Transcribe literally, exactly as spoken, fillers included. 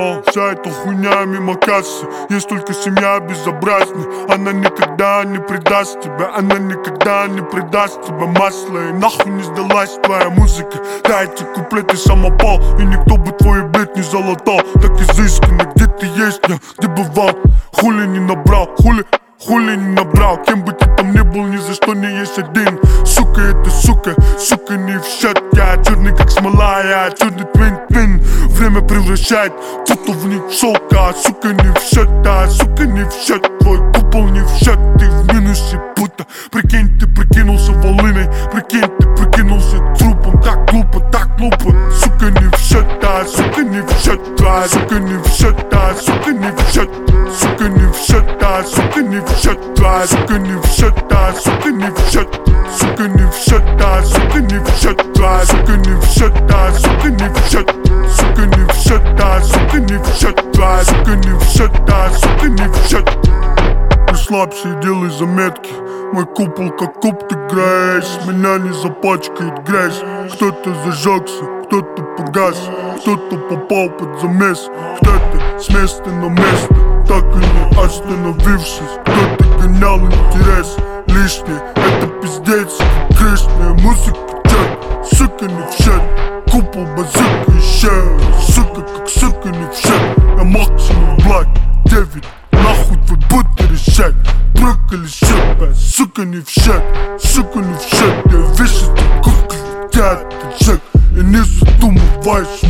О, вся эта хуйня мимо кассы. Есть только семья безобразная. Она никогда не предаст тебя. Она никогда не предаст тебя. Масло, и нахуй не сдалась твоя музыка. Дайте куплеты самопал, и никто бы твой бит не залатал. Так изысканно, где ты есть, я где бывал. Хули не набрал, хули Хули не набрал, кем бы ты там ни был, ни за что не есть один. Сука, это сука, сука не в счет. Я черный как смола, я черный твин-твин. Время превращает что-то в нить шелка. Сука не в счет, да, сука не в счет. Твой купол не в счет, ты в минусе, будто. Прикинь, ты прикинулся волыной. Прикинь, ты прикинулся трупом. Так глупо, так глупо. Сука не в счет, да, сука не в счет. Да, сука не в счет, да, сука не в счет. Сука не в счет, да, сука не в счет. Да, сука не в счет, да, сука не в счет. Сука не в счет, да, сука не в счет. Да, сука не в счет, да, сука не в счет. Сука не в счет, да, сука не в счет. Да, сука не в счет, да, сука не в счет. Расслабься и делай заметки. Мой купол как куб ты грязь. Меня не запачкает грязь. Кто-то зажегся, кто-то погас. Кто-то попал под замес. Кто-то с места на место, так и не остановившись. Кто-то гонял интерес лишний. Это пиздец, крышная музыка, чат. Сука не в счет. Купол базука еще. Сука как сука не в счет. Я максимум блэк, девять. Нахуй твой будто решать. Брок или счет, сука не в счет. Сука не в счет. Я вещи, что куклы летят. Ты джек, я не задумываюсь.